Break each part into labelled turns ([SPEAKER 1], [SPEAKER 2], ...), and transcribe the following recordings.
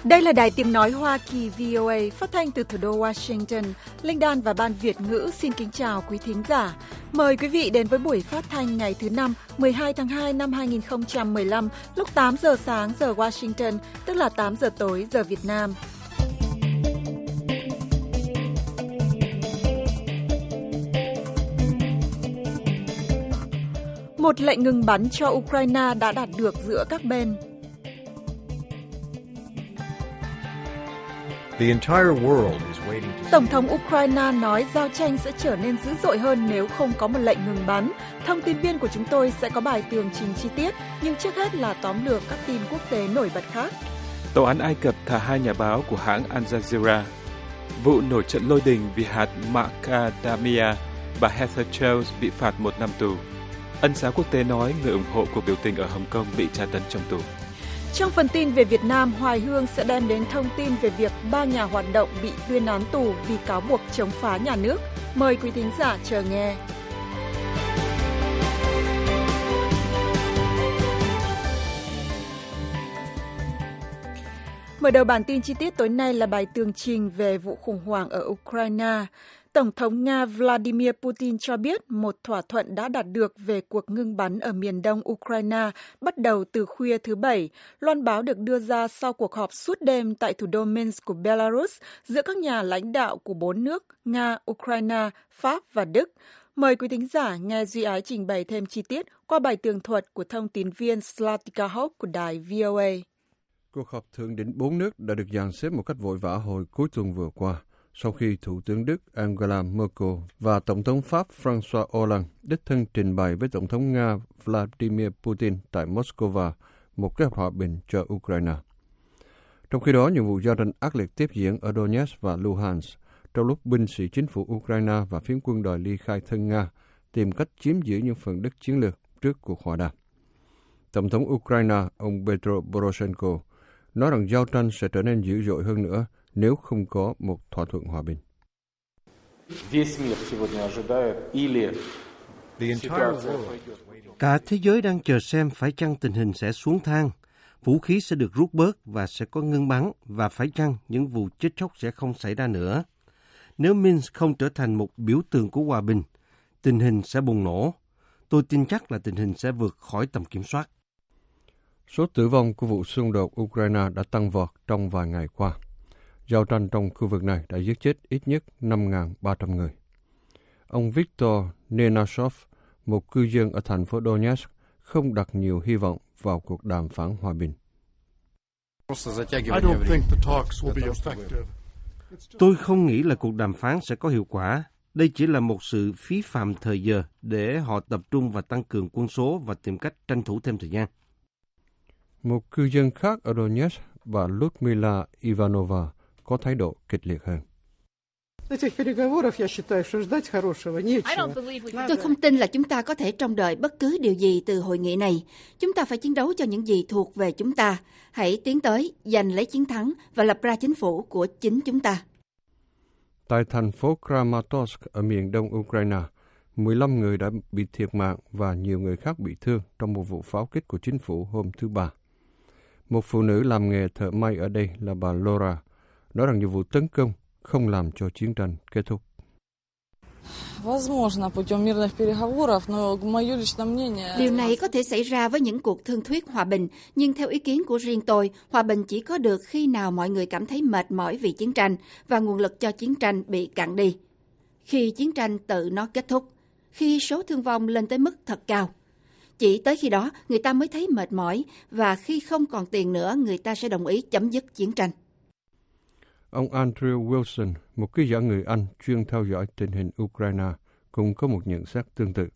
[SPEAKER 1] Đây là Đài Tiếng Nói Hoa Kỳ VOA phát thanh từ thủ đô Washington. Linh Đan và Ban Việt ngữ xin kính chào quý thính giả. Mời quý vị đến với buổi phát thanh ngày thứ Năm, 12 tháng 2 năm 2015, lúc 8 giờ sáng giờ Washington, tức là 8 giờ tối giờ Việt Nam. Một lệnh ngừng bắn cho Ukraine đã đạt được giữa các bên. Tổng thống Ukraine nói giao tranh sẽ trở nên dữ dội hơn nếu không có một lệnh ngừng bắn. Thông tin viên của chúng tôi sẽ có bài tường trình chi tiết, nhưng trước hết là tóm lược các tin quốc tế nổi bật khác.
[SPEAKER 2] Tòa án Ai Cập thả 2 nhà báo của hãng Al Jazeera. Vụ nổi trận lôi đình vì hạt macadamia, bà Heather Jones bị phạt 1 năm tù. Ân xá quốc tế nói người ủng hộ cuộc biểu tình ở Hồng Kông bị tra tấn trong tù.
[SPEAKER 1] Trong phần tin về Việt Nam, Hoài Hương sẽ đem đến thông tin về việc 3 nhà hoạt động bị tuyên án tù vì cáo buộc chống phá nhà nước. Mời quý thính giả chờ nghe. Mở đầu bản tin chi tiết tối nay là bài tường trình về vụ khủng hoảng ở Ukraine. Tổng thống Nga Vladimir Putin cho biết một thỏa thuận đã đạt được về cuộc ngưng bắn ở miền đông Ukraine bắt đầu từ khuya thứ Bảy. Loan báo được đưa ra sau cuộc họp suốt đêm tại thủ đô Minsk của Belarus giữa các nhà lãnh đạo của 4 nước Nga, Ukraine, Pháp và Đức. Mời quý thính giả nghe Duy Ái trình bày thêm chi tiết qua bài tường thuật của thông tín viên Zlatica Hope của đài VOA.
[SPEAKER 3] Cuộc họp thượng đỉnh 4 nước đã được dàn xếp một cách vội vã hồi cuối tuần vừa qua, sau khi Thủ tướng Đức Angela Merkel và Tổng thống Pháp François Hollande đích thân trình bày với Tổng thống Nga Vladimir Putin tại Moscow một kế hoạch hòa bình cho Ukraine. Trong khi đó, những vụ giao tranh ác liệt tiếp diễn ở Donetsk và Luhansk, trong lúc binh sĩ chính phủ Ukraine và phiến quân đòi ly khai thân Nga tìm cách chiếm giữ những phần đất chiến lược trước cuộc hòa đàm. Tổng thống Ukraine, ông Petro Poroshenko, nói rằng giao tranh sẽ trở nên dữ dội hơn nữa nếu không có một thỏa thuận hòa bình.
[SPEAKER 4] Cả thế giới đang chờ xem phải chăng tình hình sẽ xuống thang, vũ khí sẽ được rút bớt và sẽ có ngưng bắn, và phải chăng những vụ chết chóc sẽ không xảy ra nữa. Nếu Minsk không trở thành một biểu tượng của hòa bình, tình hình sẽ bùng nổ. Tôi tin chắc là tình hình sẽ vượt khỏi tầm kiểm soát.
[SPEAKER 3] Số tử vong của vụ xung đột Ukraine đã tăng vọt trong vài ngày qua. Giao tranh trong khu vực này đã giết chết ít nhất 5.300 người. Ông Viktor Nenashov, một cư dân ở thành phố Donetsk, không đặt nhiều hy vọng vào cuộc đàm phán hòa bình.
[SPEAKER 4] Tôi không nghĩ là cuộc đàm phán sẽ có hiệu quả. Đây chỉ là một sự phí phạm thời giờ để họ tập trung và tăng cường quân số và tìm cách tranh thủ thêm thời gian.
[SPEAKER 3] Một cư dân khác ở Donetsk, bà Ludmila Ivanova, có thái độ kịch liệt hơn.
[SPEAKER 5] Tôi không tin là chúng ta có thể trông đợi bất cứ điều gì từ hội nghị này. Chúng ta phải chiến đấu cho những gì thuộc về chúng ta. Hãy tiến tới, giành lấy chiến thắng và lập ra chính phủ của chính chúng ta.
[SPEAKER 3] Tại thành phố Kramatorsk ở miền đông Ukraine, 15 người đã bị thiệt mạng và nhiều người khác bị thương trong một vụ pháo kích của chính phủ hôm thứ Ba. Một phụ nữ làm nghề thợ may ở đây là bà Laura nói rằng những vụ tấn công không làm cho chiến tranh kết thúc.
[SPEAKER 5] Điều này có thể xảy ra với những cuộc thương thuyết hòa bình, nhưng theo ý kiến của riêng tôi, hòa bình chỉ có được khi nào mọi người cảm thấy mệt mỏi vì chiến tranh và nguồn lực cho chiến tranh bị cạn đi. Khi chiến tranh tự nó kết thúc, khi số thương vong lên tới mức thật cao. Chỉ tới khi đó người ta mới thấy mệt mỏi, và khi không còn tiền nữa người ta sẽ đồng ý chấm dứt chiến tranh.
[SPEAKER 3] Ông Andrew Wilson, một ký giả người Anh chuyên theo dõi tình hình Ukraine, cũng có một nhận xét tương tự.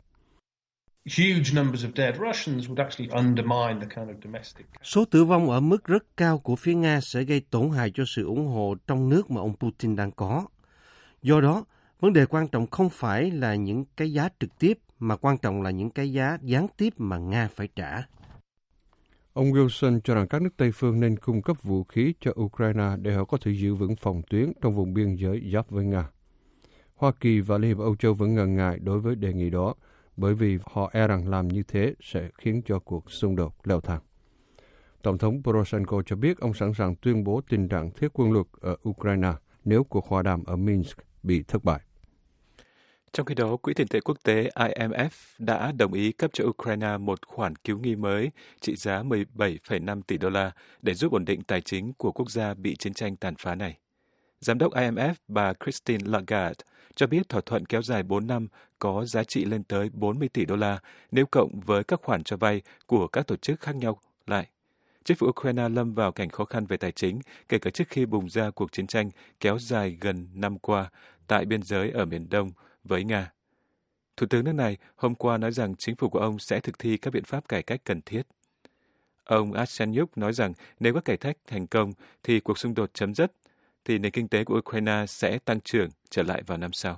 [SPEAKER 4] Số tử vong ở mức rất cao của phía Nga sẽ gây tổn hại cho sự ủng hộ trong nước mà ông Putin đang có. Do đó, vấn đề quan trọng không phải là những cái giá trực tiếp, mà quan trọng là những cái giá gián tiếp mà Nga phải trả.
[SPEAKER 3] Ông Wilson cho rằng các nước Tây phương nên cung cấp vũ khí cho Ukraine để họ có thể giữ vững phòng tuyến trong vùng biên giới giáp với Nga. Hoa Kỳ và Liên hiệp Âu Châu vẫn ngần ngại đối với đề nghị đó, bởi vì họ e rằng làm như thế sẽ khiến cho cuộc xung đột leo thang. Tổng thống Poroshenko cho biết ông sẵn sàng tuyên bố tình trạng thiết quân luật ở Ukraine nếu cuộc hòa đàm ở Minsk bị thất bại.
[SPEAKER 2] Trong khi đó, Quỹ tiền tệ quốc tế IMF đã đồng ý cấp cho Ukraine một khoản cứu nghi mới trị giá 17,5 tỷ đô la để giúp ổn định tài chính của quốc gia bị chiến tranh tàn phá này. Giám đốc IMF bà Christine Lagarde cho biết thỏa thuận kéo dài 4 năm có giá trị lên tới 40 tỷ đô la nếu cộng với các khoản cho vay của các tổ chức khác nhau lại. Chính phủ Ukraine lâm vào cảnh khó khăn về tài chính, kể cả trước khi bùng ra cuộc chiến tranh kéo dài gần năm qua tại biên giới ở miền Đông với Nga. Thủ tướng nước này hôm qua nói rằng chính phủ của ông sẽ thực thi các biện pháp cải cách cần thiết. Ông Arsenyuk nói rằng nếu các cải cách thành công thì cuộc xung đột chấm dứt, thì nền kinh tế của Ukraine sẽ tăng trưởng trở lại vào năm sau.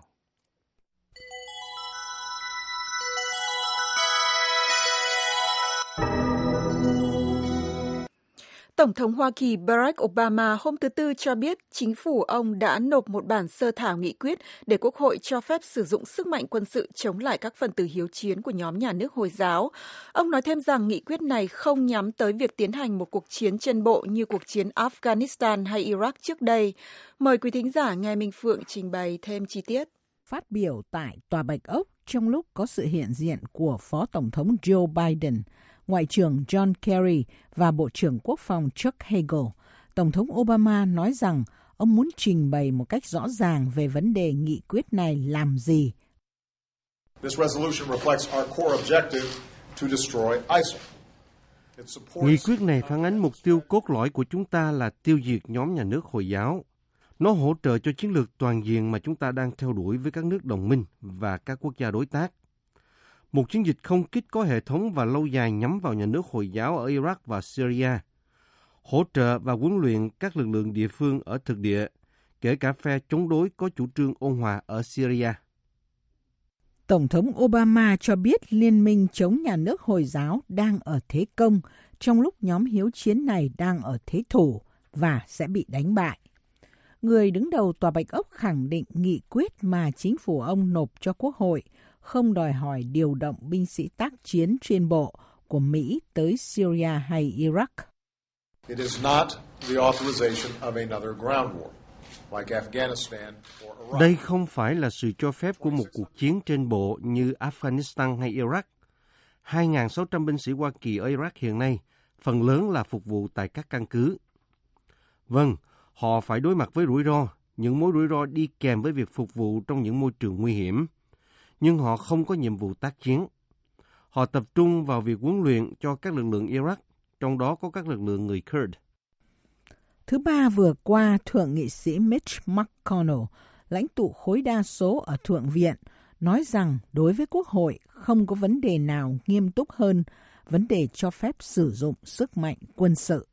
[SPEAKER 1] Tổng thống Hoa Kỳ Barack Obama hôm thứ Tư cho biết chính phủ ông đã nộp một bản sơ thảo nghị quyết để Quốc hội cho phép sử dụng sức mạnh quân sự chống lại các phần tử hiếu chiến của nhóm nhà nước Hồi giáo. Ông nói thêm rằng nghị quyết này không nhắm tới việc tiến hành một cuộc chiến trên bộ như cuộc chiến Afghanistan hay Iraq trước đây. Mời quý thính giả nghe Minh Phượng trình bày thêm chi tiết.
[SPEAKER 6] Phát biểu tại Tòa Bạch Ốc trong lúc có sự hiện diện của Phó Tổng thống Joe Biden, Ngoại trưởng John Kerry và Bộ trưởng Quốc phòng Chuck Hagel, Tổng thống Obama nói rằng ông muốn trình bày một cách rõ ràng về vấn đề nghị quyết này làm gì.
[SPEAKER 4] Nghị quyết này phản ánh mục tiêu cốt lõi của chúng ta là tiêu diệt nhóm nhà nước Hồi giáo. Nó hỗ trợ cho chiến lược toàn diện mà chúng ta đang theo đuổi với các nước đồng minh và các quốc gia đối tác. Một chiến dịch không kích có hệ thống và lâu dài nhắm vào nhà nước Hồi giáo ở Iraq và Syria, hỗ trợ và huấn luyện các lực lượng địa phương ở thực địa, kể cả phe chống đối có chủ trương ôn hòa ở Syria.
[SPEAKER 6] Tổng thống Obama cho biết liên minh chống nhà nước Hồi giáo đang ở thế công, trong lúc nhóm hiếu chiến này đang ở thế thủ và sẽ bị đánh bại. Người đứng đầu Tòa Bạch Ốc khẳng định nghị quyết mà chính phủ ông nộp cho Quốc hội không đòi hỏi điều động binh sĩ tác chiến trên bộ của Mỹ tới Syria hay Iraq.
[SPEAKER 7] It is not the authorization of another ground war, like Afghanistan or Iraq.
[SPEAKER 4] Đây không phải là sự cho phép của một cuộc chiến trên bộ như Afghanistan hay Iraq. 2.600 binh sĩ Hoa Kỳ ở Iraq hiện nay, phần lớn là phục vụ tại các căn cứ. Vâng, họ phải đối mặt với rủi ro, những mối rủi ro đi kèm với việc phục vụ trong những môi trường nguy hiểm. Nhưng họ không có nhiệm vụ tác chiến. Họ tập trung vào việc huấn luyện cho các lực lượng Iraq, trong đó có các lực lượng người Kurd.
[SPEAKER 6] Thứ Ba vừa qua, Thượng nghị sĩ Mitch McConnell, lãnh tụ khối đa số ở Thượng viện, nói rằng đối với Quốc hội không có vấn đề nào nghiêm túc hơn vấn đề cho phép sử dụng sức mạnh quân sự.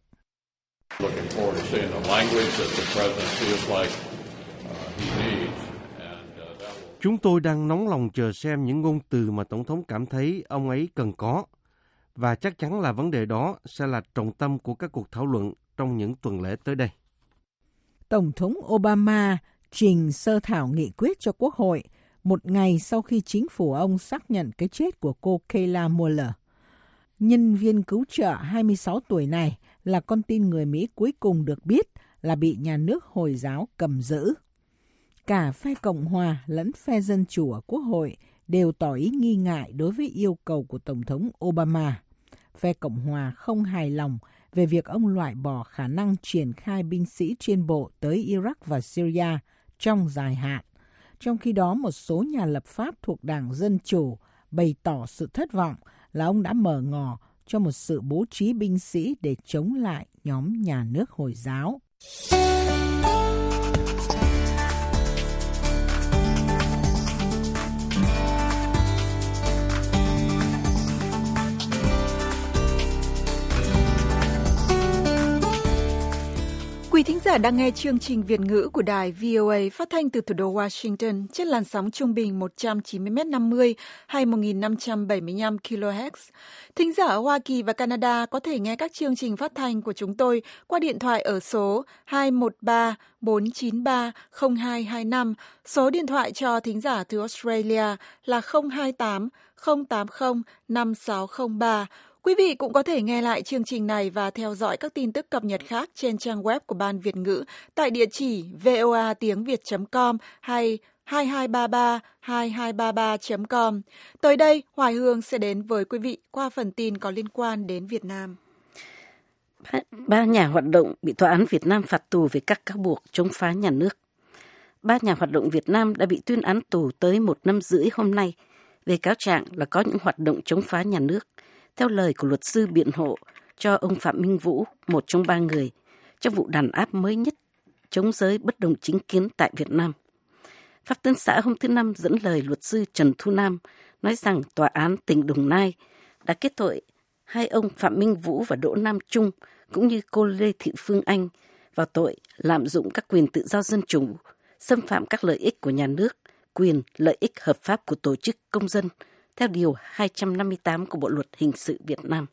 [SPEAKER 4] Chúng tôi đang nóng lòng chờ xem những ngôn từ mà Tổng thống cảm thấy ông ấy cần có. Và chắc chắn là vấn đề đó sẽ là trọng tâm của các cuộc thảo luận trong những tuần lễ tới đây.
[SPEAKER 6] Tổng thống Obama trình sơ thảo nghị quyết cho Quốc hội một ngày sau khi chính phủ ông xác nhận cái chết của cô Kayla Mueller. Nhân viên cứu trợ 26 tuổi này là con tin người Mỹ cuối cùng được biết là bị nhà nước Hồi giáo cầm giữ. Cả phe Cộng hòa lẫn phe Dân chủ ở Quốc hội đều tỏ ý nghi ngại đối với yêu cầu của Tổng thống Obama. Phe Cộng hòa không hài lòng về việc ông loại bỏ khả năng triển khai binh sĩ trên bộ tới Iraq và Syria trong dài hạn. Trong khi đó, một số nhà lập pháp thuộc Đảng Dân Chủ bày tỏ sự thất vọng là ông đã mở ngỏ cho một sự bố trí binh sĩ để chống lại nhóm nhà nước Hồi giáo.
[SPEAKER 1] Quý thính giả đang nghe chương trình Việt ngữ của đài VOA phát thanh từ thủ đô Washington trên làn sóng trung bình 190m50 hay 1575 kHz. Thính giả ở Hoa Kỳ và Canada có thể nghe các chương trình phát thanh của chúng tôi qua điện thoại ở số 213-493-0225. Số điện thoại cho thính giả từ Australia là 028 080 5603. Quý vị cũng có thể nghe lại chương trình này và theo dõi các tin tức cập nhật khác trên trang web của Ban Việt ngữ tại địa chỉ voatiengviet.com hay 2233 com. Đây, Hoài Hương sẽ đến với quý vị qua phần tin có liên quan đến Việt Nam.
[SPEAKER 8] 3 nhà hoạt động bị Tòa án Việt Nam phạt tù về các cáo buộc chống phá nhà nước. 3 nhà hoạt động Việt Nam đã bị tuyên án tù tới 1 năm rưỡi hôm nay về cáo trạng là có những hoạt động chống phá nhà nước, theo lời của luật sư biện hộ cho ông Phạm Minh Vũ, một trong 3 người, trong vụ đàn áp mới nhất chống giới bất đồng chính kiến tại Việt Nam. Pháp Tân xã hôm thứ Năm dẫn lời luật sư Trần Thu Nam nói rằng Tòa án tỉnh Đồng Nai đã kết tội hai ông Phạm Minh Vũ và Đỗ Nam Trung cũng như cô Lê Thị Phương Anh vào tội lạm dụng các quyền tự do dân chủ, xâm phạm các lợi ích của nhà nước, quyền lợi ích hợp pháp của tổ chức công dân theo Điều 258 của Bộ Luật Hình sự Việt Nam.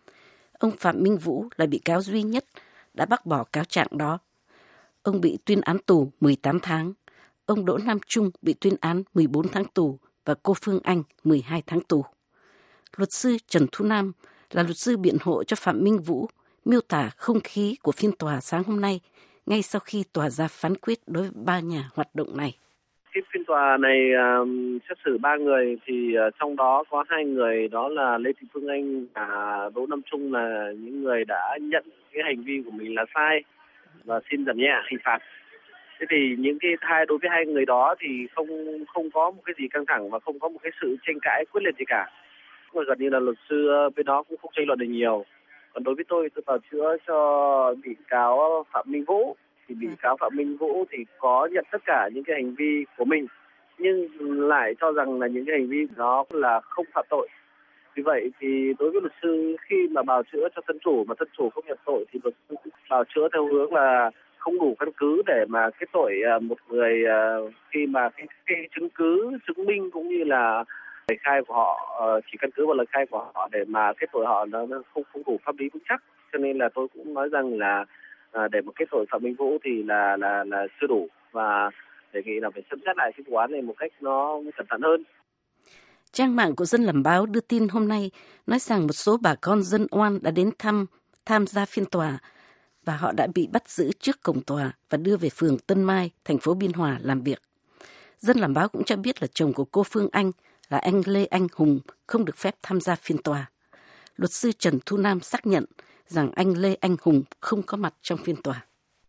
[SPEAKER 8] Ông Phạm Minh Vũ là bị cáo duy nhất đã bác bỏ cáo trạng đó. Ông bị tuyên án tù 18 tháng. Ông Đỗ Nam Trung bị tuyên án 14 tháng tù và cô Phương Anh 12 tháng tù. Luật sư Trần Thu Nam là luật sư biện hộ cho Phạm Minh Vũ, miêu tả không khí của phiên tòa sáng hôm nay ngay sau khi tòa ra phán quyết đối với 3 nhà hoạt động này.
[SPEAKER 9] Cái phiên tòa này xét xử 3 người thì trong đó có 2 người đó là Lê Thị Phương Anh và Đỗ Nam Trung là những người đã nhận cái hành vi của mình là sai và xin giảm nhẹ hình phạt. Thế thì những cái đối với 2 người đó thì không có một cái gì căng thẳng và không có một cái sự tranh cãi quyết liệt gì cả. Gần như là luật sư bên đó cũng không tranh luận được nhiều. Còn đối với tôi bào chữa cho bị cáo Phạm Minh Vũ thì bị cáo Phạm Minh Vũ thì có nhận tất cả những cái hành vi của mình nhưng lại cho rằng là những cái hành vi đó là không phạm tội. Vì vậy thì đối với luật sư khi mà bào chữa cho thân chủ mà thân chủ không nhận tội thì luật sư bào chữa theo hướng là không đủ căn cứ để mà kết tội một người khi mà cái chứng cứ chứng minh cũng như là lời khai của họ chỉ căn cứ vào lời khai của họ để mà kết tội họ nó không đủ pháp lý vững chắc, cho nên là tôi cũng nói rằng là để mà kết tội Phạm Minh Vũ thì là chưa đủ và đề nghị là phải xem xét lại cái vụ án này một cách nó cẩn thận hơn.
[SPEAKER 8] Trang mạng của Dân Làm Báo đưa tin hôm nay nói rằng một số bà con dân oan đã đến tham gia phiên tòa và họ đã bị bắt giữ trước cổng tòa và đưa về phường Tân Mai, thành phố Biên Hòa làm việc. Dân Làm Báo cũng cho biết là chồng của cô Phương Anh là anh Lê Anh Hùng không được phép tham gia phiên tòa. Luật sư Trần Thu Nam xác nhận rằng anh Lê Anh Hùng không có mặt trong phiên tòa.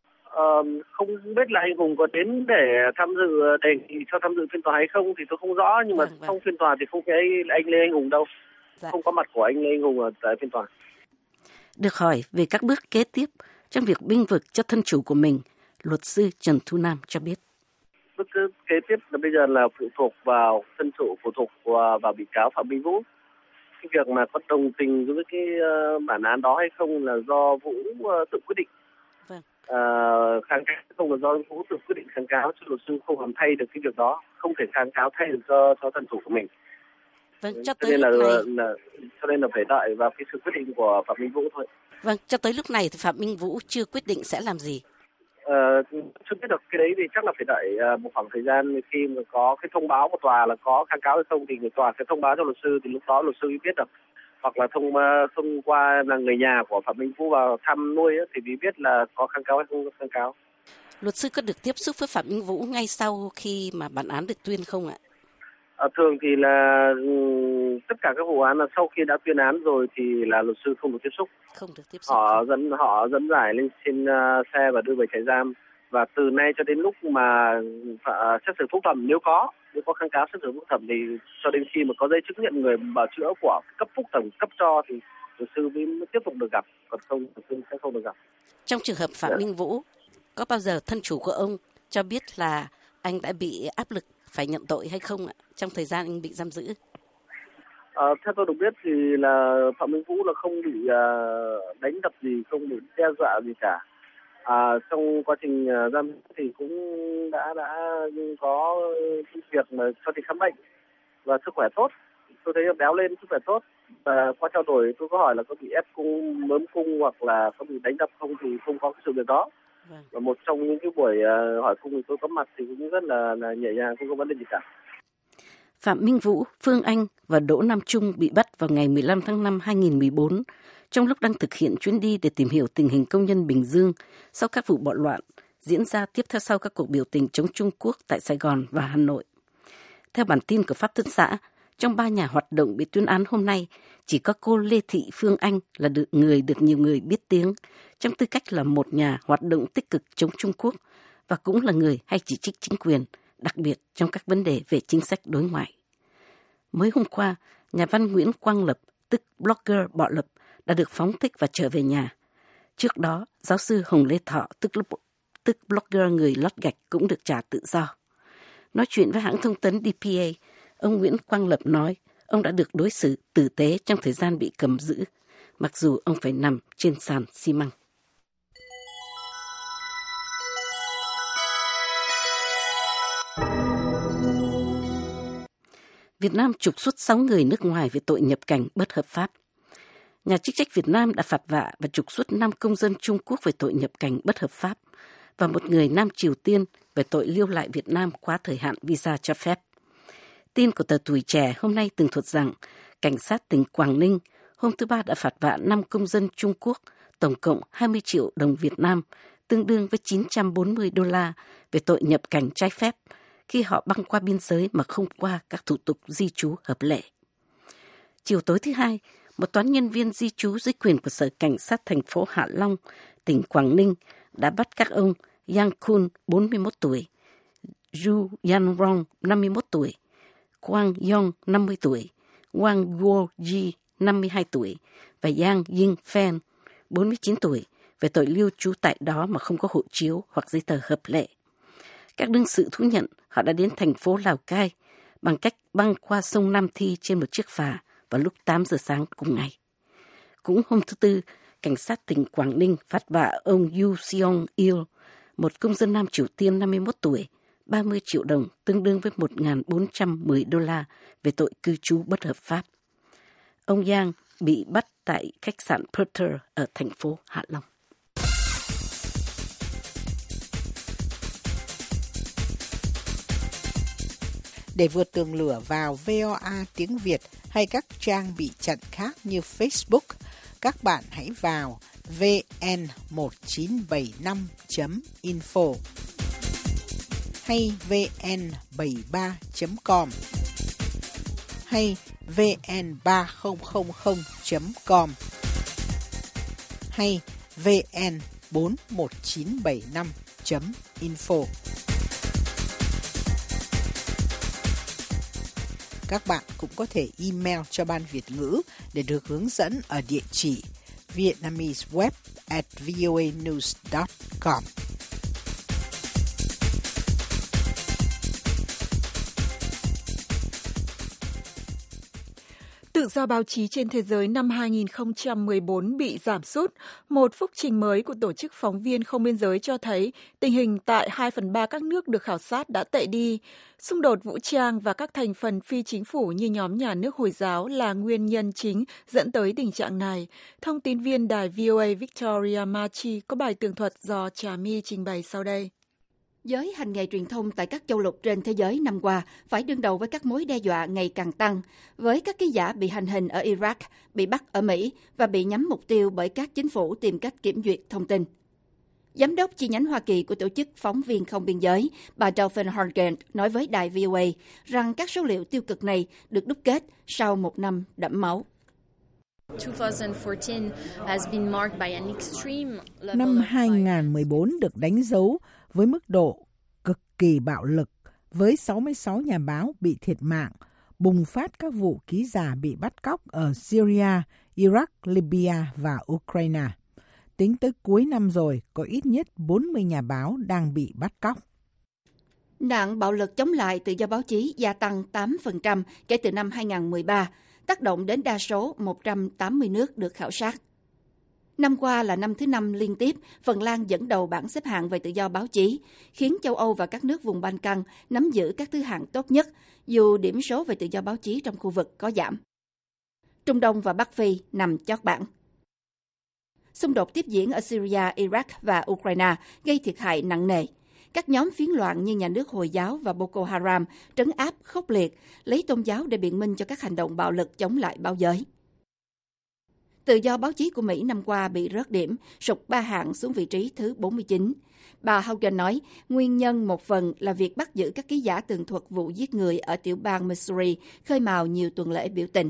[SPEAKER 9] Không biết là anh Hùng có đến để tham dự, đề nghị cho tham dự phiên tòa hay không thì tôi không rõ, nhưng mà trong phiên tòa thì không thấy anh Lê Anh Hùng đâu. Không có mặt của anh Lê Anh Hùng ở tại phiên tòa.
[SPEAKER 8] Được hỏi về các bước kế tiếp trong việc bênh vực cho thân chủ của mình, luật sư Trần Thu Nam cho biết.
[SPEAKER 9] Bước kế tiếp là bây giờ là phụ thuộc vào thân chủ, phụ thuộc vào bị cáo Phạm Minh Vũ. Cái việc mà có đồng tình với cái bản án đó hay không là do Vũ tự quyết định.
[SPEAKER 8] Vâng.
[SPEAKER 9] Kháng cáo không là do Vũ tự quyết định kháng cáo, chứ luật sư không làm thay được cái việc đó, không thể kháng cáo thay được cho thân chủ của mình.
[SPEAKER 8] Vâng, cho tới lúc này
[SPEAKER 9] cho nên là phải đợi vào cái sự quyết định của Phạm Minh Vũ thôi.
[SPEAKER 8] Vâng, cho tới lúc này thì Phạm Minh Vũ chưa quyết định sẽ làm gì.
[SPEAKER 9] Chưa biết được cái đấy thì chắc là phải đợi một khoảng thời gian khi mà có cái thông báo của tòa là có kháng cáo hay không thì người tòa sẽ thông báo cho luật sư, thì lúc đó luật sư mới biết được. Hoặc là thông qua là người nhà của Phạm Minh Vũ vào thăm nuôi thì mới biết là có kháng cáo hay không có kháng cáo.
[SPEAKER 8] Luật sư có được tiếp xúc với Phạm Minh Vũ ngay sau khi mà bản án được tuyên không ạ?
[SPEAKER 9] Thường thì là tất cả các vụ án là sau khi đã tuyên án rồi thì là luật sư không được tiếp xúc.
[SPEAKER 8] Không được tiếp xúc.
[SPEAKER 9] Họ dẫn giải lên trên xe và đưa về trại giam. Và từ nay cho đến lúc mà xét xử phúc thẩm nếu có kháng cáo xét xử phúc thẩm thì cho đến khi mà có giấy chứng nhận người bảo chữa của cấp phúc thẩm cấp cho thì luật sư mới tiếp tục được gặp, còn không luật sư sẽ không được gặp.
[SPEAKER 8] Trong trường hợp Phạm Minh Vũ, có bao giờ thân chủ của ông cho biết là anh đã bị áp lực phải nhận tội hay không ạ, trong thời gian anh bị giam giữ?
[SPEAKER 9] Theo tôi được biết thì là Phạm Minh Vũ là không bị đánh đập gì, không bị đe dọa gì cả. Trong quá trình giam thì cũng đã có việc mà cho đi khám bệnh và sức khỏe tốt. Tôi thấy béo lên, sức khỏe tốt. Và qua trao đổi tôi có hỏi là có bị ép cung, mớm cung hoặc là có bị đánh đập không thì không có cái sự việc đó.
[SPEAKER 8] Vâng.
[SPEAKER 9] Và một trong những cái buổi hỏi cung thì tôi có mặt thì cũng rất là nhẹ nhàng, không có vấn đề gì cả.
[SPEAKER 8] Phạm Minh Vũ, Phương Anh và Đỗ Nam Trung bị bắt vào ngày 15 tháng 5 2014 trong lúc đang thực hiện chuyến đi để tìm hiểu tình hình công nhân Bình Dương sau các vụ bạo loạn diễn ra tiếp theo sau các cuộc biểu tình chống Trung Quốc tại Sài Gòn và Hà Nội. Theo bản tin của Pháp Tân xã, trong 3 nhà hoạt động bị tuyên án hôm nay, chỉ có cô Lê Thị Phương Anh là được nhiều người biết tiếng, trong tư cách là một nhà hoạt động tích cực chống Trung Quốc và cũng là người hay chỉ trích chính quyền, đặc biệt trong các vấn đề về chính sách đối ngoại. Mới hôm qua, nhà văn Nguyễn Quang Lập, tức blogger Bọ Lập, đã được phóng thích và trở về nhà. Trước đó, giáo sư Hồng Lê Thọ, tức blogger người lót gạch cũng được trả tự do. Nói chuyện với hãng thông tấn DPA, ông Nguyễn Quang Lập nói ông đã được đối xử tử tế trong thời gian bị cầm giữ, mặc dù ông phải nằm trên sàn xi măng. Việt Nam trục xuất 6 người nước ngoài về tội nhập cảnh bất hợp pháp. Nhà chức trách Việt Nam đã phạt vạ và trục xuất 5 công dân Trung Quốc về tội nhập cảnh bất hợp pháp và một người Nam Triều Tiên về tội lưu lại Việt Nam quá thời hạn visa cho phép. Tin của tờ Tuổi Trẻ hôm nay tường thuật rằng cảnh sát tỉnh Quảng Ninh hôm thứ Ba đã phạt vạ 5 công dân Trung Quốc tổng cộng 20 triệu đồng Việt Nam, tương đương với 940 đô la về tội nhập cảnh trái phép khi họ băng qua biên giới mà không qua các thủ tục di trú hợp lệ. Chiều tối thứ Hai, một toán nhân viên di trú dưới quyền của Sở Cảnh sát thành phố Hạ Long, tỉnh Quảng Ninh đã bắt các ông Yang Kun, 41 tuổi, Zhu Yanrong, 51 tuổi, Quang Yong, 50 tuổi, Wang Guoji, 52 tuổi và Yang Yingfen, 49 tuổi, về tội lưu trú tại đó mà không có hộ chiếu hoặc giấy tờ hợp lệ. Các đương sự thú nhận họ đã đến thành phố Lào Cai bằng cách băng qua sông Nam Thi trên một chiếc phà vào lúc 8 giờ sáng cùng ngày. Cũng hôm thứ Tư, cảnh sát tỉnh Quảng Ninh phạt vạ ông Yu Seong Il, một công dân Nam Triều Tiên 51 tuổi, 30 triệu đồng, tương đương với 1.410 đô la về tội cư trú bất hợp pháp. Ông Yang bị bắt tại khách sạn Porter ở thành phố Hạ Long.
[SPEAKER 6] Để vượt tường lửa vào VOA tiếng Việt hay các trang bị chặn khác như Facebook, các bạn hãy vào vn1975.info hay vn73.com hay vn3000.com hay vn41975.info. Các bạn cũng có thể email cho Ban Việt ngữ để được hướng dẫn ở địa chỉ vietnameseweb@voanews.com.
[SPEAKER 1] Tự do báo chí trên thế giới năm 2014 bị giảm sút. Một phúc trình mới của Tổ chức Phóng viên Không biên giới cho thấy tình hình tại 2/3 các nước được khảo sát đã tệ đi. Xung đột vũ trang và các thành phần phi chính phủ như nhóm nhà nước Hồi giáo là nguyên nhân chính dẫn tới tình trạng này. Thông tin viên đài VOA Victoria Machi có bài tường thuật do Trà My trình bày sau đây.
[SPEAKER 5] Giới hành nghề truyền thông tại các châu lục trên thế giới năm qua phải đương đầu với các mối đe dọa ngày càng tăng, với các ký giả bị hành hình ở Iraq, bị bắt ở Mỹ và bị nhắm mục tiêu bởi các chính phủ tìm cách kiểm duyệt thông tin. Giám đốc chi nhánh Hoa Kỳ của Tổ chức Phóng viên Không biên giới, bà Delphine Hargent nói với đài VOA rằng các số liệu tiêu cực này được đúc kết sau một năm đẫm máu.
[SPEAKER 6] Năm 2014 được đánh dấu với mức độ cực kỳ bạo lực, với 66 nhà báo bị thiệt mạng, bùng phát các vụ ký giả bị bắt cóc ở Syria, Iraq, Libya và Ukraine. Tính tới cuối năm rồi, có ít nhất 40 nhà báo đang bị bắt cóc.
[SPEAKER 5] Nạn bạo lực chống lại tự do báo chí gia tăng 8% kể từ năm 2013, tác động đến đa số 180 nước được khảo sát. Năm qua là năm thứ 5 liên tiếp, Phần Lan dẫn đầu bảng xếp hạng về tự do báo chí, khiến châu Âu và các nước vùng Ban Căng nắm giữ các thứ hạng tốt nhất, dù điểm số về tự do báo chí trong khu vực có giảm. Trung Đông và Bắc Phi nằm chót bảng. Xung đột tiếp diễn ở Syria, Iraq và Ukraine gây thiệt hại nặng nề. Các nhóm phiến loạn như nhà nước Hồi giáo và Boko Haram trấn áp khốc liệt, lấy tôn giáo để biện minh cho các hành động bạo lực chống lại báo giới. Tự do báo chí của Mỹ năm qua bị rớt điểm, sụt 3 hạng xuống vị trí thứ 49. Bà Hogan nói nguyên nhân một phần là việc bắt giữ các ký giả tường thuật vụ giết người ở tiểu bang Missouri, khơi mào nhiều tuần lễ biểu tình.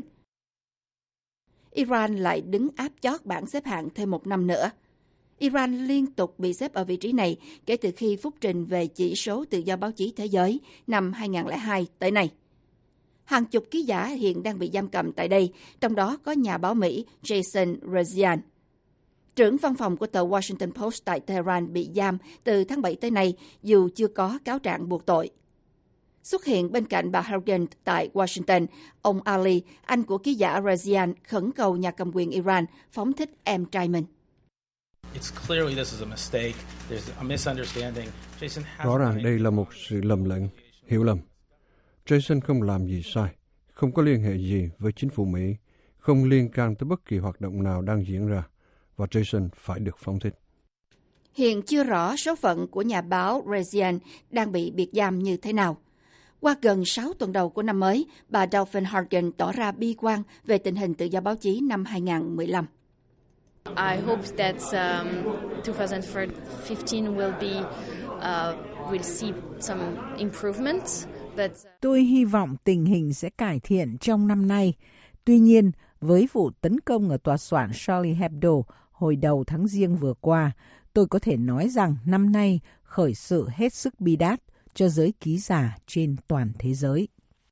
[SPEAKER 5] Iran lại đứng áp chót bảng xếp hạng thêm một năm nữa. Iran liên tục bị xếp ở vị trí này kể từ khi phúc trình về chỉ số tự do báo chí thế giới năm 2002 tới nay. Hàng chục ký giả hiện đang bị giam cầm tại đây, trong đó có nhà báo Mỹ Jason Rezaian. Trưởng văn phòng của tờ Washington Post tại Tehran bị giam từ tháng 7 tới nay dù chưa có cáo trạng buộc tội. Xuất hiện bên cạnh bà Hogan tại Washington, ông Ali, anh của ký giả Rezaian, khẩn cầu nhà cầm quyền Iran phóng thích em trai mình.
[SPEAKER 3] Rõ ràng đây là một sự lầm lẫn, hiểu lầm. Jason không làm gì sai, không có liên hệ gì với chính phủ Mỹ, không liên can tới bất kỳ hoạt động nào đang diễn ra, và Jason phải được phóng thích.
[SPEAKER 5] Hiện chưa rõ số phận của nhà báo Rezaian đang bị biệt giam như thế nào. Qua gần 6 tuần đầu của năm mới, bà Delphine Hargan tỏ ra bi quan về tình hình tự do báo chí năm 2015.
[SPEAKER 10] I hope that 2015 will see some improvement.
[SPEAKER 6] Tôi hy vọng tình hình sẽ cải thiện trong năm nay. Tuy nhiên, với vụ tấn công ở tòa soạn Charlie Hebdo hồi đầu tháng Giêng vừa qua, tôi có thể nói rằng năm nay khởi sự hết sức bi đát cho giới ký giả trên toàn thế giới.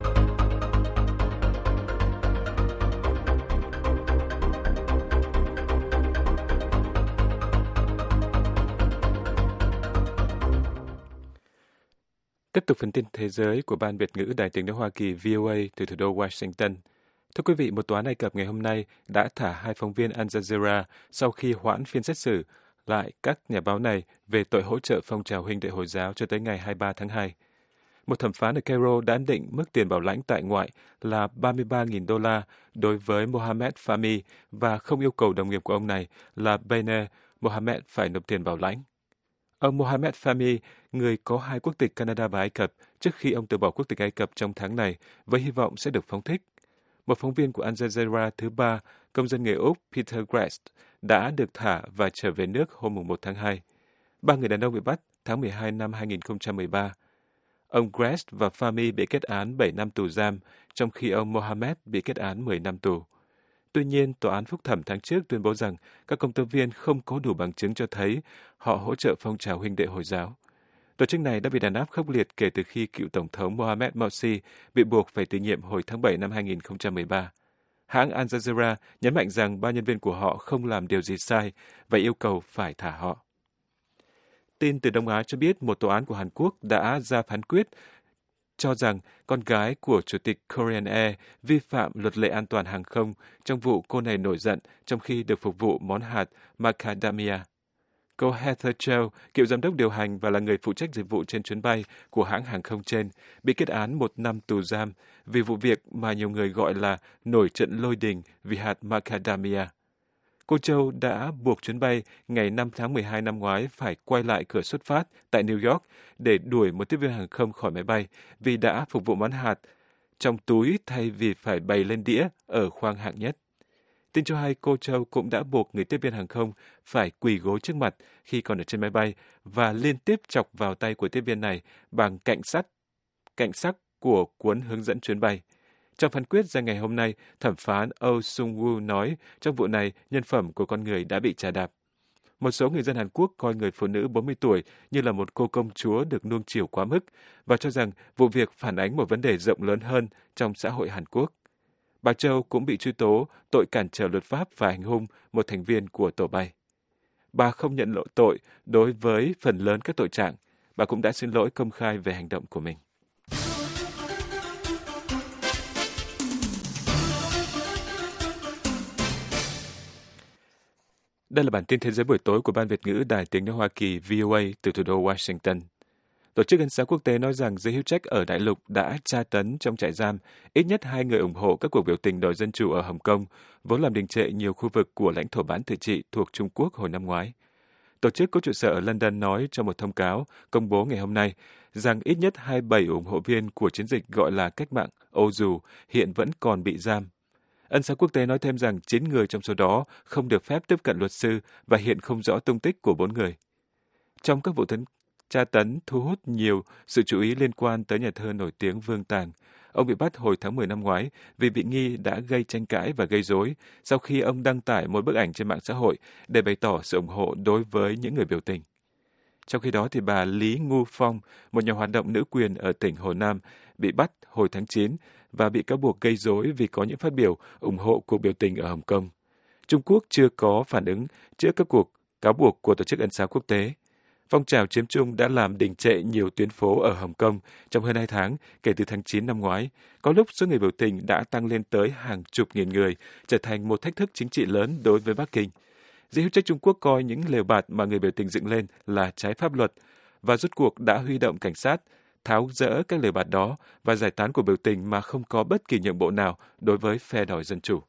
[SPEAKER 2] Tiếp tục phần tin thế giới của Ban Việt ngữ Đài tiếng nói Hoa Kỳ VOA từ thủ đô Washington. Thưa quý vị, một tòa án Ai Cập ngày hôm nay đã thả 2 phóng viên Al Jazeera sau khi hoãn phiên xét xử lại các nhà báo này về tội hỗ trợ phong trào huynh đệ Hồi giáo cho tới ngày 23 tháng 2. Một thẩm phán ở Cairo đã định mức tiền bảo lãnh tại ngoại là $33.000 đối với Mohamed Fahmy và không yêu cầu đồng nghiệp của ông này là Bener Mohamed phải nộp tiền bảo lãnh. Ông Mohamed Fahmy, người có 2 quốc tịch Canada và Ai Cập, trước khi ông từ bỏ quốc tịch Ai Cập trong tháng này với hy vọng sẽ được phóng thích. Một phóng viên của Al Jazeera thứ 3, công dân người Úc Peter Grest, đã được thả và trở về nước hôm 1 tháng 2. 3 người đàn ông bị bắt tháng 12 năm 2013. Ông Grest và Fahmy bị kết án 7 năm tù giam, trong khi ông Mohamed bị kết án 10 năm tù. Tuy nhiên, Tòa án Phúc thẩm tháng trước tuyên bố rằng các công tố viên không có đủ bằng chứng cho thấy họ hỗ trợ phong trào huynh đệ Hồi giáo. Tổ chức này đã bị đàn áp khốc liệt kể từ khi cựu Tổng thống Mohamed Morsi bị buộc phải từ nhiệm hồi tháng 7 năm 2013. Hãng Al Jazeera nhấn mạnh rằng 3 nhân viên của họ không làm điều gì sai và yêu cầu phải thả họ. Tin từ Đông Á cho biết một tòa án của Hàn Quốc đã ra phán quyết cho rằng con gái của Chủ tịch Korean Air vi phạm luật lệ an toàn hàng không trong vụ cô này nổi giận trong khi được phục vụ món hạt macadamia. Cô Heather Chow, cựu giám đốc điều hành và là người phụ trách dịch vụ trên chuyến bay của hãng hàng không trên, bị kết án 1 năm tù giam vì vụ việc mà nhiều người gọi là nổi trận lôi đình vì hạt macadamia. Cô Châu đã buộc chuyến bay ngày 5 tháng 12 năm ngoái phải quay lại cửa xuất phát tại New York để đuổi một tiếp viên hàng không khỏi máy bay vì đã phục vụ món hạt trong túi thay vì phải bày lên đĩa ở khoang hạng nhất. Tin cho hay cô Châu cũng đã buộc người tiếp viên hàng không phải quỳ gối trước mặt khi còn ở trên máy bay và liên tiếp chọc vào tay của tiếp viên này bằng cạnh sắc của cuốn hướng dẫn chuyến bay. Trong phán quyết ra ngày hôm nay, thẩm phán Oh Sung-woo nói trong vụ này nhân phẩm của con người đã bị chà đạp. Một số người dân Hàn Quốc coi người phụ nữ 40 tuổi như là một cô công chúa được nuông chiều quá mức và cho rằng vụ việc phản ánh một vấn đề rộng lớn hơn trong xã hội Hàn Quốc. Bà Châu cũng bị truy tố tội cản trở luật pháp và hành hung một thành viên của tổ bay. Bà không nhận lỗi tội đối với phần lớn các tội trạng. Bà cũng đã xin lỗi công khai về hành động của mình. Đây là bản tin thế giới buổi tối của Ban Việt ngữ Đài tiếng nói Hoa Kỳ VOA từ thủ đô Washington. Tổ chức Ân xá Quốc tế nói rằng giới hữu trách ở đại lục đã tra tấn trong trại giam ít nhất 2 người ủng hộ các cuộc biểu tình đòi dân chủ ở Hồng Kông, vốn làm đình trệ nhiều khu vực của lãnh thổ bán tự trị thuộc Trung Quốc hồi năm ngoái. Tổ chức có trụ sở ở London nói trong một thông cáo công bố ngày hôm nay rằng ít nhất 27 ủng hộ viên của chiến dịch gọi là cách mạng Ô Dù hiện vẫn còn bị giam. Ân xá quốc tế nói thêm rằng 9 người trong số đó không được phép tiếp cận luật sư và hiện không rõ tung tích của 4 người. Trong các vụ tra tấn thu hút nhiều sự chú ý liên quan tới nhà thơ nổi tiếng Vương Tàng. Ông bị bắt hồi tháng 10 năm ngoái vì bị nghi đã gây tranh cãi và gây rối sau khi ông đăng tải một bức ảnh trên mạng xã hội để bày tỏ sự ủng hộ đối với những người biểu tình. Trong khi đó, thì bà Lý Ngu Phong, một nhà hoạt động nữ quyền ở tỉnh Hồ Nam, bị bắt hồi tháng 9 và bị cáo buộc gây rối vì có những phát biểu ủng hộ cuộc biểu tình ở Hồng Kông. Trung Quốc chưa có phản ứng trước các cuộc cáo buộc của Tổ chức Ân xá quốc tế. Phong trào chiếm Trung đã làm đình trệ nhiều tuyến phố ở Hồng Kông trong hơn 2 tháng kể từ tháng 9 năm ngoái. Có lúc số người biểu tình đã tăng lên tới hàng chục nghìn người, trở thành một thách thức chính trị lớn đối với Bắc Kinh. Giới hữu trách Trung Quốc coi những lều bạt mà người biểu tình dựng lên là trái pháp luật và rốt cuộc đã huy động cảnh sát, tháo dỡ các lều bạt đó và giải tán cuộc biểu tình mà không có bất kỳ nhượng bộ nào đối với phe đòi dân chủ.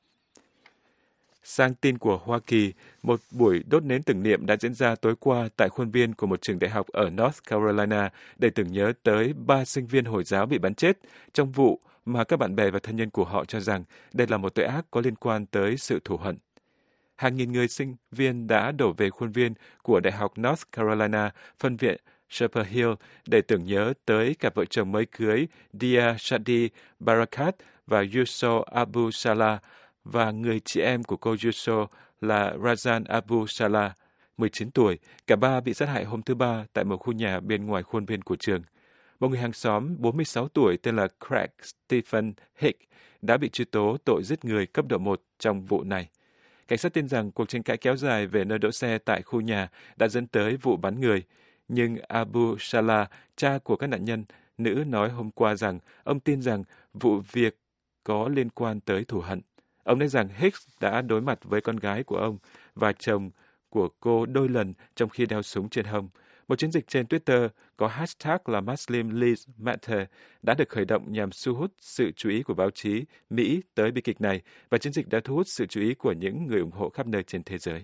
[SPEAKER 2] Sang tin của Hoa Kỳ, một buổi đốt nến tưởng niệm đã diễn ra tối qua tại khuôn viên của một trường đại học ở North Carolina để tưởng nhớ tới 3 sinh viên Hồi giáo bị bắn chết trong vụ mà các bạn bè và thân nhân của họ cho rằng đây là một tội ác có liên quan tới sự thù hận. Hàng nghìn người sinh viên đã đổ về khuôn viên của Đại học North Carolina, phân viện Chapel Hill để tưởng nhớ tới cặp vợ chồng mới cưới Dia Shadi Barakat và Yusuf Abu Salah và người chị em của cô Yusuf là Razan Abu Salah, 19 tuổi. Cả ba bị sát hại hôm thứ Ba tại một khu nhà bên ngoài khuôn viên của trường. Một người hàng xóm 46 tuổi tên là Craig Stephen Hick đã bị truy tố tội giết người cấp độ 1 trong vụ này. Cảnh sát tin rằng cuộc tranh cãi kéo dài về nơi đỗ xe tại khu nhà đã dẫn tới vụ bắn người. Nhưng Abu Salah, cha của các nạn nhân nữ, nói hôm qua rằng ông tin rằng vụ việc có liên quan tới thù hận. Ông nói rằng Hicks đã đối mặt với con gái của ông và chồng của cô đôi lần trong khi đeo súng trên hông. Một chiến dịch trên Twitter có hashtag là Muslim Lives Matter đã được khởi động nhằm thu hút sự chú ý của báo chí Mỹ tới bi kịch này, và chiến dịch đã thu hút sự chú ý của những người ủng hộ khắp nơi trên thế giới.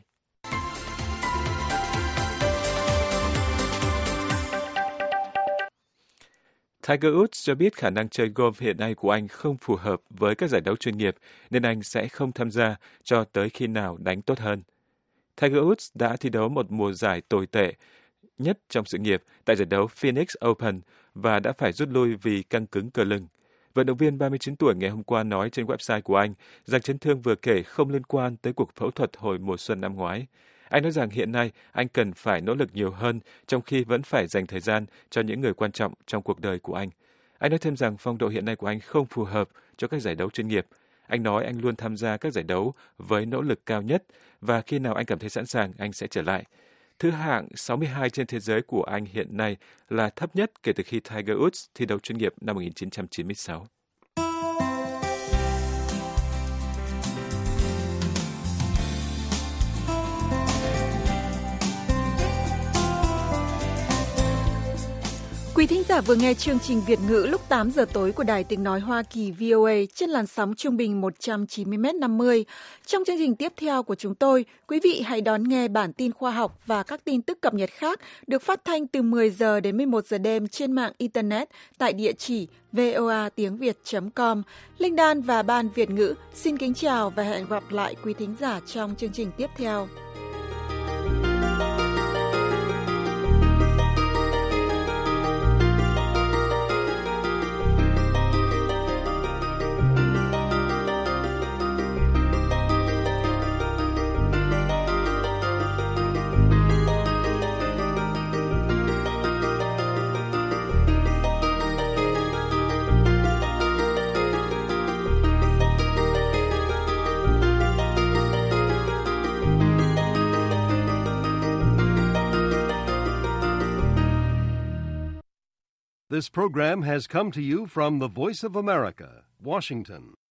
[SPEAKER 2] Tiger Woods cho biết khả năng chơi golf hiện nay của anh không phù hợp với các giải đấu chuyên nghiệp, nên anh sẽ không tham gia cho tới khi nào đánh tốt hơn. Tiger Woods đã thi đấu một mùa giải tồi tệ nhất trong sự nghiệp tại giải đấu Phoenix Open và đã phải rút lui vì căng cứng cơ lưng. Vận động viên 39 tuổi ngày hôm qua nói trên website của anh rằng chấn thương vừa kể không liên quan tới cuộc phẫu thuật hồi mùa xuân năm ngoái. Anh nói rằng hiện nay anh cần phải nỗ lực nhiều hơn, trong khi vẫn phải dành thời gian cho những người quan trọng trong cuộc đời của anh. Anh nói thêm rằng phong độ hiện nay của anh không phù hợp cho các giải đấu chuyên nghiệp. Anh nói anh luôn tham gia các giải đấu với nỗ lực cao nhất và khi nào anh cảm thấy sẵn sàng, anh sẽ trở lại. Thứ hạng 62 trên thế giới của anh hiện nay là thấp nhất kể từ khi Tiger Woods thi đấu chuyên nghiệp năm 1996.
[SPEAKER 1] Quý thính giả vừa nghe chương trình Việt ngữ lúc 8 giờ tối của Đài Tiếng Nói Hoa Kỳ VOA trên làn sóng trung bình 190m50. Trong chương trình tiếp theo của chúng tôi, quý vị hãy đón nghe bản tin khoa học và các tin tức cập nhật khác được phát thanh từ 10 giờ đến 11 giờ đêm trên mạng Internet tại địa chỉ voatiengviet.com. Linh Đan và Ban Việt ngữ xin kính chào và hẹn gặp lại quý thính giả trong chương trình tiếp theo.
[SPEAKER 11] This program has come to you from the Voice of America, Washington.